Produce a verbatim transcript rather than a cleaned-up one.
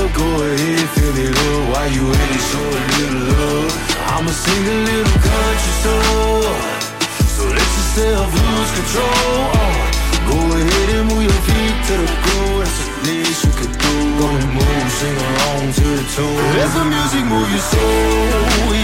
Go ahead, fill it up while you at it, show a little love. I'ma sing a little country soul, so let yourself lose control. uh, Go ahead and move your feet to the groove. That's the least you could do. Gonna move, sing along to the tune. Let the music move your soul.